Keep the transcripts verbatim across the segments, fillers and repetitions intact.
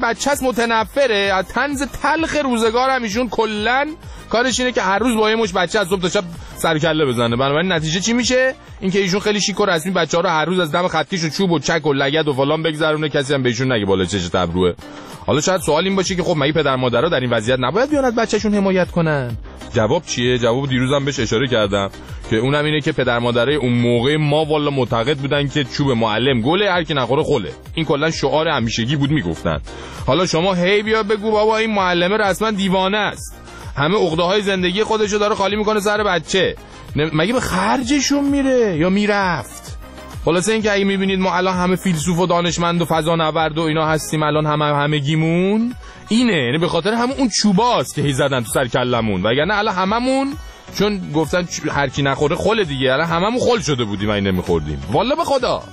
بچه‌س متنفره از طنز تلخ روزگار. هم ایشون کلا کارش اینه که هر روز با یه مش بچه از صبح تا شب سر کله بزنه. بنابراین نتیجه چی میشه؟ اینکه ایشون خیلی شیک و رسمی بچه‌ها رو هر روز از دم خطکش و چوب و چک و لگد و فلان بگذرونه، کسی هم بهشون نگه بالا چش تبروه. حالا شاید سوال این باشه که خب مگه پدر مادرها در این وضعیت نباید بیان از بچه‌شون حمایت کنن؟ جواب چیه؟ جواب دیروزم بهش اشاره کردم که اونم اینه که پدر مادرای اون موقع ما والا معتقد بودن که چوب معلم گله، هر کی نخوره خله. این کلا شعار همیشگی بود میگفتن. حالا شما هی بیا بگو بابا این معلمه رسما دیوانه است، همه عقده‌های زندگی خودشو داره خالی میکنه سر بچه، مگه به خرجشون میره یا میرفت؟ خلاصه این که اگه میبینید ما الان همه فیلسوف و دانشمند و فضانورد و اینا هستیم الان همه همگیمون اینه، یعنی به خاطر همون اون چوباست که هی زدن تو سر کلمون، وگرنه الان هممون چون گفتن هر کی نخوره خل دیگه، الان هممون خل شده بودیم این نمیخوردیم والله به خدا.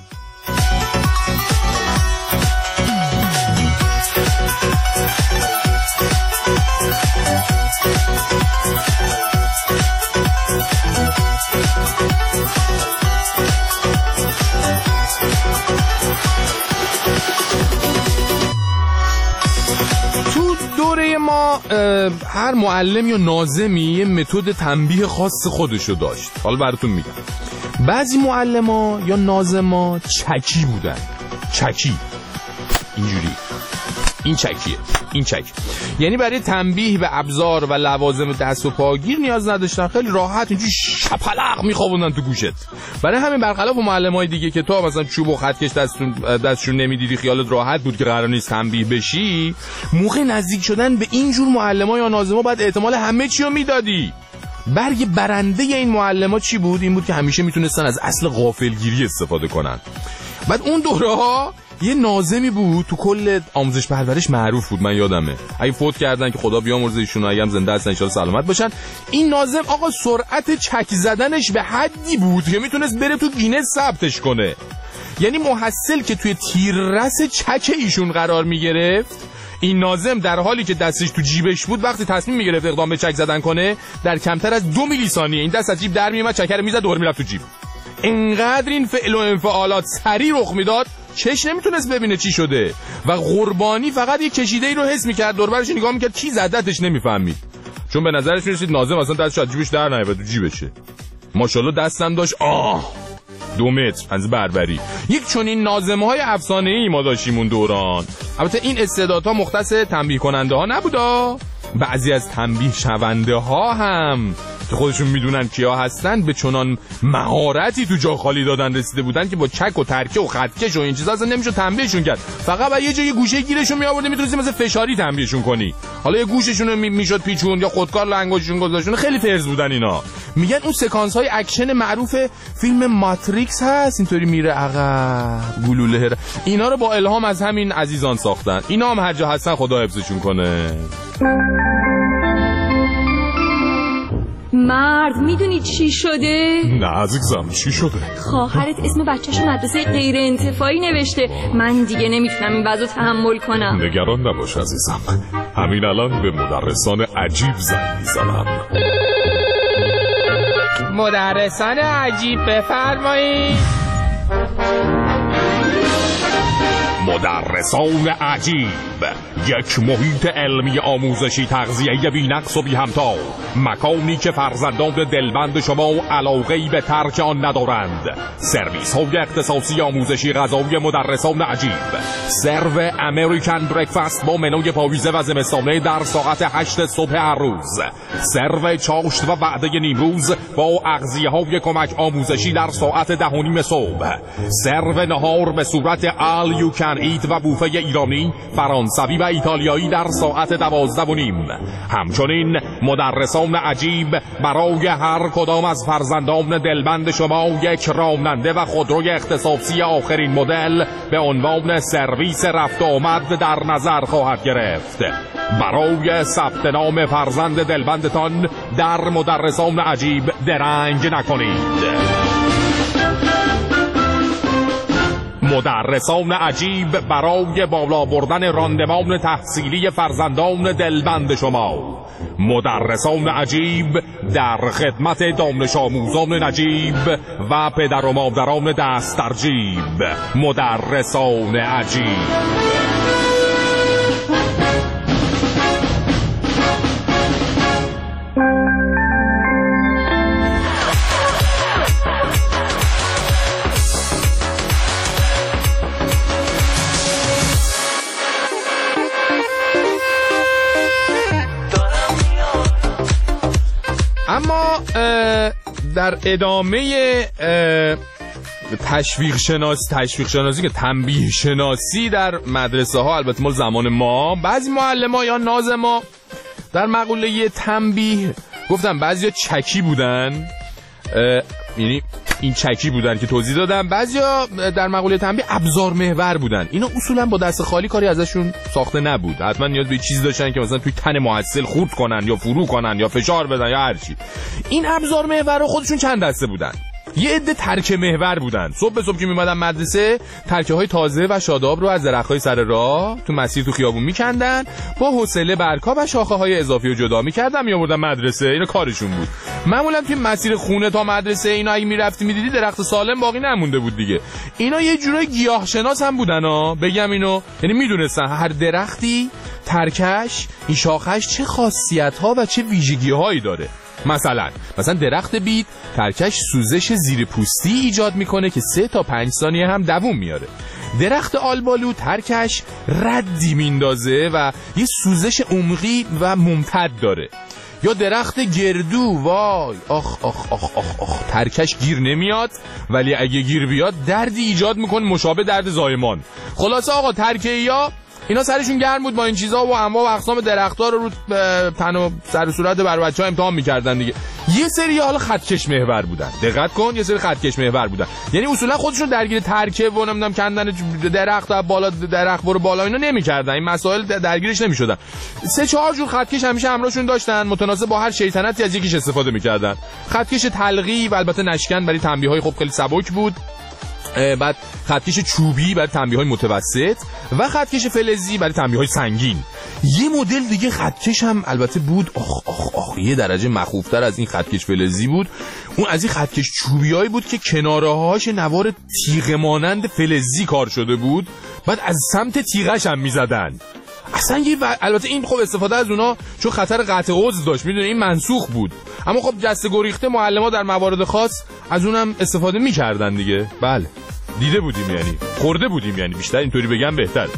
دوره ما هر معلم یا ناظمی یه متد تنبیه خاص خودشو داشت. حالا براتون میگم. بعضی معلما یا ناظما چکی بودن. چکی اینجوری، این چکیه، این چک، یعنی برای تنبیه به ابزار و لوازم دست و پاگیر نیاز نداشتن، خیلی راحت اینجوری شپلق میخوابوندن تو گوشت. برای همین برخلاف معلمای دیگه که تو مثلا چوب و خطکش دستشون دستشون نمیدیدی خیالت راحت بود که قرار نیست تنبیه بشی، موقع نزدیک شدن به این جور معلما یا ناظما بعد احتمال همه چی رو میدادی. برگ برنده این معلما چی بود؟ این بود که همیشه میتونستن از اصل غافلگیری استفاده کنن. بعد اون دوره‌ها یه ناظمی بود تو کل آموزش پرورش معروف بود، من یادمه، اگه فوت کردن که خدا بیامرزه ایشون، اگه هم زنده هستن ان شاء الله سلامت باشن. این ناظم آقا سرعت چک زدنش به حدی بود که میتونست بره تو گینس ثبتش کنه. یعنی محصل که توی تیررس چک ایشون قرار میگرفت، این ناظم در حالی که دستش تو جیبش بود وقتی تصمیم میگرفت اقدام به چک زدن کنه، در کمتر از دو میلی ثانیه این دست از جیب در میومد، چکر میزد، دور میرفت تو جیب. انقدر این فعل و انفعالات سریع رخ میداد چش نمیتونست ببینه چی شده و قربانی فقط یه کشیده‌ای رو حس میکرد، دور برش نگاه میکرد، کی زدتش نمیفهمید، چون به نظرش میرسید ناظم اصلا دستش از جیبش در نیامد تو جیبشه. ماشاءالله دستم داشت آه دو متر از بربری. یک چنین ناظم‌های افسانه‌ای ما داشتیم اون دوران. البته این استعدادها مختص تنبیه کننده ها نبودا، بعضی از تنبیه شونده ها هم که خودشون میدونن کیا هستن به چنان مهارتی تو جا خالی دادن رسیده بودن که با چک و ترکه و خطکش و این چیزا اصلا نمیشد تنبیهشون کرد، فقط با یه جای گوشه گیرشون میآوردی میتونستی مثلا فشاری تنبیهشون کنی. حالا یه گوششون رو میشد پیچون یا خودکار لنگوششون گذاشتون، خیلی فرض بودن اینا. میگن اون سکانس های اکشن معروف فیلم ماتریکس هست، اینطوری میره عقب گلوله، اینا رو با الهام از همین عزیزان ساختن. اینا هم هر جا هستن خدا حفظشون کنه. مرد میدونی چی شده؟ نه عزیزم چی شده؟ خواهرت اسم بچه‌شو مدرسه غیر انتفاعی نوشته. من دیگه نمیتونم این وضعو تحمل کنم. نگران نباش عزیزم، همین الان به مدرسان عجیب زنگ میزنم. مدرسان عجیب بفرمایید. مدرسان عجیب، یک محیط علمی آموزشی تغذیه‌ای بی‌نقص و بی‌همتا، مکانی که فرزندان دلبند شما علاقه‌ای به ترک آن ندارند. سرویس های اختصاصی آموزشی غذایی مدرسان عجیب، سرو امریکن بریکفاست با منوی پاییزه و زمستانه در ساعت هشت صبح هر روز، سرو چاشت و وعده نیمروز با اغذیه‌های کمک آموزشی در ساعت ده و نیم صبح، سرو نهار به صورت آل یو کن ایت و بوفه ایرانی، فرانسوی و ایتالیایی در ساعت دوازده و نیم. همچنین مدرسان عجیب برای هر کدام از فرزندان دلبند شما یک راننده و خودروی اختصاصی آخرین مدل به عنوان سرویس رفت و آمد در نظر خواهد گرفت. برای ثبت نام فرزند دلبندتان در مدرسان عجیب درنگ نکنید. مدرسان عجیب برای بالا بردن راندمان تحصیلی فرزندان دلبند شما. مدرسان عجیب در خدمت دانش آموزان نجیب و پدر و مادران دست در جیب. مدرسان عجیب. اما در ادامه تشویق شناسی تشویق شناسی که تنبیه شناسی در مدرسه ها، البته مال زمان ما، بعضی معلم‌ها یا ناظما در مقوله تنبیه گفتم بعضیا چکی بودن، یعنی این چکی بودن که توضیح دادم، بعضیا در مقوله تنبیه ابزار محور بودن. اینا اصولا با دست خالی کاری ازشون ساخته نبود، حتما نیاز به چیزی داشتن که مثلا توی تن محصل خورد کنن یا فرو کنن یا فشار بدن یا هر چی. این ابزار محور خودشون چند دسته بودن. یه عده ترکه محور بودن، صبح به صبح که میمدن مدرسه ترکه های تازه و شاداب رو از درخت‌های سر راه تو مسیر تو خیابون میکندن، با حوصله برگ‌ها و شاخه های اضافی رو جدا میکردن میآوردن مدرسه. اینا کارشون بود. معمولا توی مسیر خونه تا مدرسه اینا اگه میرفتی میدیدی درخت سالم باقی نمونده بود دیگه. اینا یه جورای گیاه شناس هم بودن ها، بگم اینو، یعنی میدونستن هر درختی ترکش، این شاخش چه خاصیت‌ها و چه ویژگی‌هایی داره. مثلا مثلا درخت بید ترکش سوزش زیر پوستی ایجاد میکنه که سه تا پنج ثانیه هم دووم میاره. درخت آلبالو ترکش ردی میندازه و یه سوزش عمقی و ممتد داره. یا درخت گردو، وای آخ آخ آخ آخ آخ ترکش گیر نمیاد ولی اگه گیر بیاد دردی ایجاد میکنه مشابه درد زایمان. خلاصه آقا ترکه‌ایا اینا سرشون گرم بود با این چیزا و انواع و اقسام درخت‌ها رو رو تن و سر و صورت بر بچه‌ها امتحان می‌کردن دیگه. یه سری حالا خطکش محور بودن، دقت کن، یه سری خطکش محور بودن، یعنی اصولا خودشون درگیر ترکه و نمیدونم کندن درخت و بالا درخت برو بالا اینا نمی‌کردن، این مسائل درگیرش نمی‌شدن. سه چهار جور خطکش همیشه همراهشون داشتن، متناسب با هر شیطنتی از یکیش استفاده می‌کردن. خطکش تلقی و البته نشکن برای تنبیه‌های خب خیلی سبک بود، بعد خطکش چوبی برای تنبیه‌های متوسط و خطکش فلزی برای تنبیه‌های سنگین. یه مدل دیگه خطکش هم البته بود، آخ آخ آخ یه درجه مخوفتر از این خطکش فلزی بود. اون از این خطکش چوبیایی بود که کناره‌هاش نوار تیغ مانند فلزی کار شده بود، بعد از سمت تیغش هم می‌زدن. اصلا یه و... البته این خب استفاده از اونا چون خطر قطع عضو داشت، میدونه این منسوخ بود، اما خب جسته گریخته معلم‌ها در موارد خاص از اونم استفاده می‌کردن دیگه. بله دیده بودیم، یعنی خورده بودیم، یعنی بیشتر اینطوری بگم بهتره.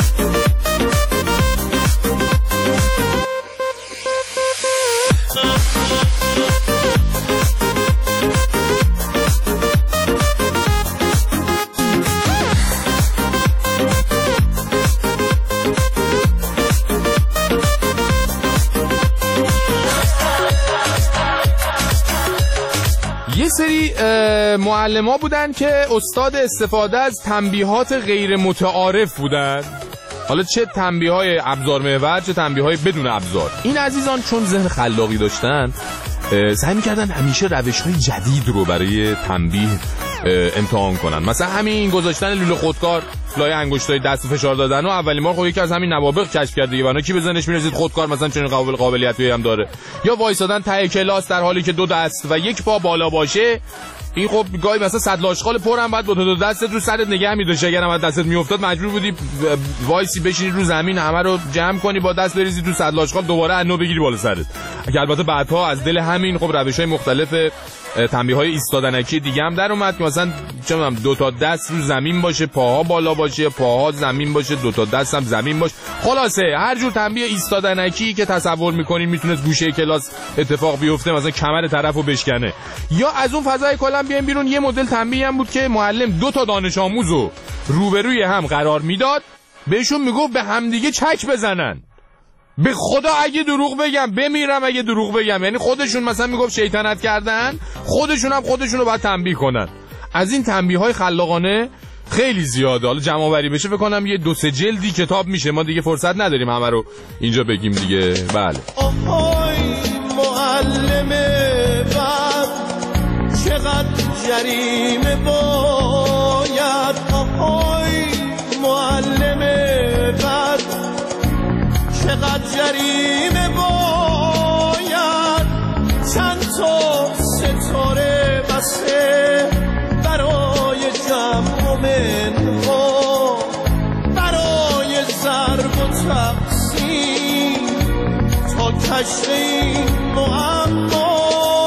یه سری معلم‌ها بودن که استاد استفاده از تنبیهات غیر متعارف بودن، حالا چه تنبیه‌های ابزار محور چه تنبیه‌های بدون ابزار. این عزیزان چون ذهن خلاقی داشتن سعی می‌کردن همیشه روش‌های جدید رو برای تنبیه امتحان کنن. مثلا همین گذاشتن لوله خودکار لای انگشتای دست فشار دادن و اولین بار خب یکی از همین نوابغ کشف کرد دیگه، ولی کی به ذهنش میرسید خودکار مثلا چنین قابل قابلیتی هم داره. یا وایسادن ته کلاس در حالی که دو دست و یک پا بالا باشه، این خب گاهی مثلا صد لاشخال پر هم بعد با دو دستت رو سرت نگه می‌داشت، اگر هم دستت میافتاد مجبور بودی وایسی بشینی رو زمین همه رو جمع کنی با دست بریزی تو صد لاشخال دوباره انو بگیری بالا سرت. که البته بعدها از دل همین خب روش‌های مختلف تنبیه‌های ایستادنکی دیگه هم در اومد که مثلا چه می‌دونم دو تا دست رو زمین باشه، پاها بالا باشه، پاها زمین باشه، دو تا دست هم زمین باشه. خلاصه هر جور تنبیه ایستادنکی که تصور می‌کنین میتونه گوشه کلاس اتفاق بیفته، مثلا کمر طرفو بشکنه. یا از اون فضای کلا بیایم بیرون، یه مدل تنبیه هم بود که معلم دو تا دانش آموزو روبروی هم قرار میداد، بهشون میگفت به همدیگه چک بزنن. به خدا اگه دروغ بگم بمیرم اگه دروغ بگم، یعنی خودشون مثلا میگفت شیطنت کردن، خودشون هم خودشون رو باید تنبیه کنن. از این تنبیه های خلاقانه خیلی زیاده، حالا جمع آوری بشه فکر کنم یه دو سه جلدی کتاب میشه، ما دیگه فرصت نداریم همه رو اینجا بگیم دیگه. بله آهای معلم بد چقدر جریمه باید، آهای معلم بد چقدر جریمه باید، چند تا ستاره بسه برای جمع و منها، برای ضرب و تقسیم تا کشف این معما،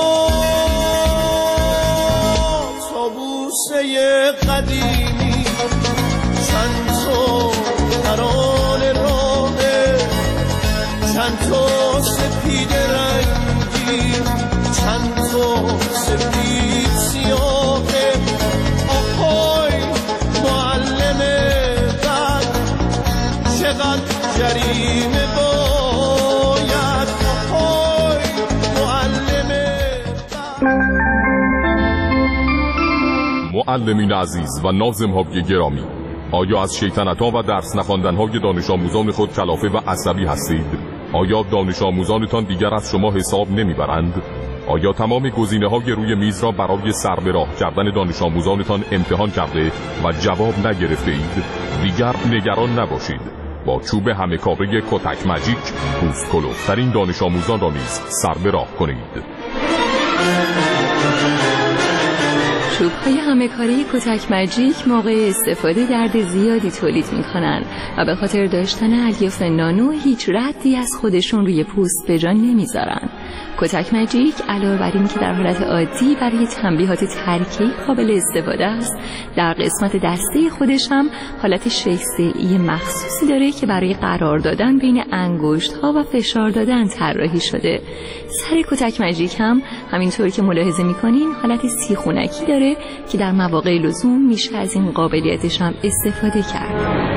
تابوسه قدیمی چند تا ترانه راه، چند تا سپید رنگی جریمه باید پای معلمه. معلمین عزیز و ناظم‌های گرامی، آیا از شیطنت‌ها و درس نخواندن‌های دانش آموزان خود کلافه و عصبی هستید؟ آیا دانش آموزانتان دیگر از شما حساب نمی‌برند؟ آیا تمام گزینه‌های روی میز را برای سر به راه کردن دانش آموزانتان امتحان کرده و جواب نگرفته اید؟ دیگر نگران نباشید. با چوب همه کاره کتک ماجیک پوست کلفترین دانش آموزان را نیز سر به راه کنید. چوب‌های همه کاره کتک ماجیک موقع استفاده درد زیادی تولید می‌کنند و به خاطر داشتن الیاف نانو هیچ ردی از خودشون روی پوست به جا نمیذارن. کتک ماجیک علاوه بر این که در حالت عادی برای تنبیهات ترکیبی قابل استفاده است، در قسمت دسته خودش هم حالت شیسه‌ای مخصوصی داره که برای قرار دادن بین انگشت‌ها و فشار دادن طراحی شده. سر کتک ماجیک هم همینطور که ملاحظه می‌کنین حالت سیخونکی داره که در مواقع لزوم میشه از این قابلیتش هم استفاده کرد.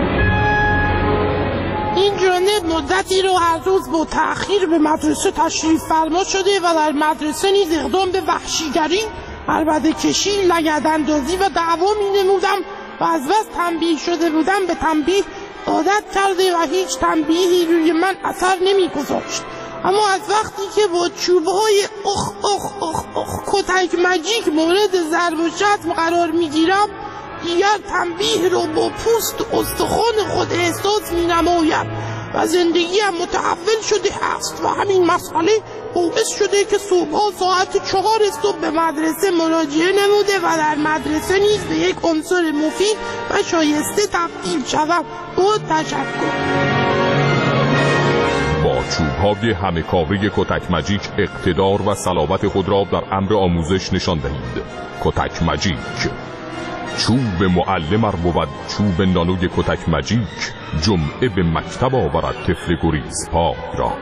این جانب مدتی رو هر روز با تأخیر به مدرسه تشریف فرما شده و در مدرسه نیز اقدام به وحشیگری، عربده کشی، لگداندازی و دعوا می نمودم و از بس تنبیه شده بودم به تنبیه عادت کرده و هیچ تنبیهی روی من اثر نمی گذاشت. اما از وقتی که با چوبهای اخ اخ اخ اخ کتک ماجیک مورد ضرب و شتم قرار می گیرم، دیگر تنبیه رو با پوست و استخوان خود احساس می نماید و زندگی هم متحول شده هست و همین مسئله باعث شده که صبحها ساعت چهار صبح به مدرسه مراجعه نموده و در مدرسه نیز به یک عنصر مفید و شایسته تبدیل شدم. با تشکر. با چوب‌های همه کاره کتک ماجیک اقتدار و صلابت خود را در امر آموزش نشان دهید. کتک ماجیک، چوب معلم ار بود چوب نانوی کتک ماجیک، جمعه به مکتب آورد طفل گریز پای را.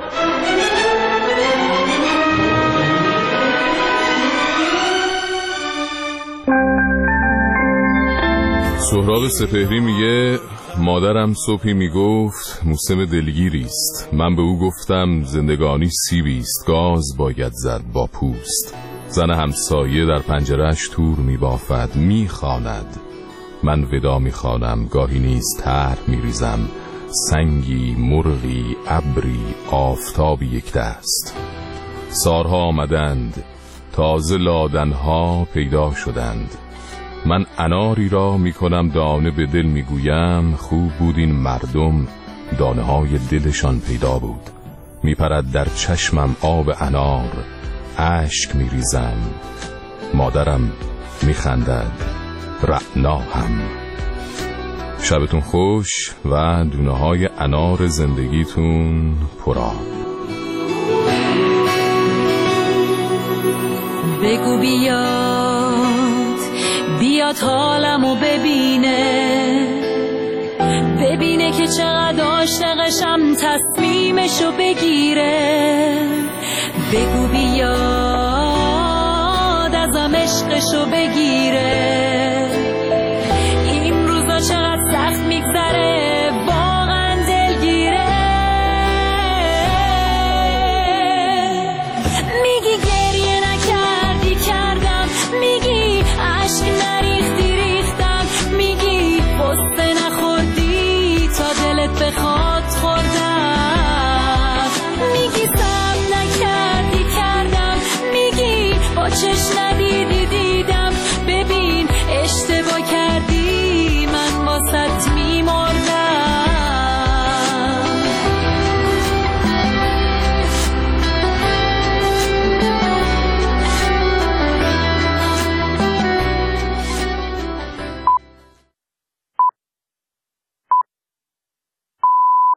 سهراب سپهری میگه مادرم صبحی میگفت موسم دلگیری است. من به او گفتم زندگانی سیبی است، گاز باید زد با پوست. زن همسایه در پنجره‌اش تور میبافد، میخواند. من ودا میخوانم، گاهی نیز طرح میریزم. سنگی، مرغی، ابری، آفتابی یک دست. سارها آمدند، تازه لادنها پیدا شدند. من اناری را میکنم دانه به دل میگویم، خوب بود این مردم دانه های دلشان پیدا بود. میپرد در چشمم آب انار، اشک میریزم. مادرم میخندد، رعنا هم. شبتون خوش و دونه های انار زندگیتون پرآب. بگو بیاد بیاد حالمو ببینه، ببینه که چقدر عاشقشم، تصمیمشو بگیره. بگو بیاد ازم عشقشو بگیره،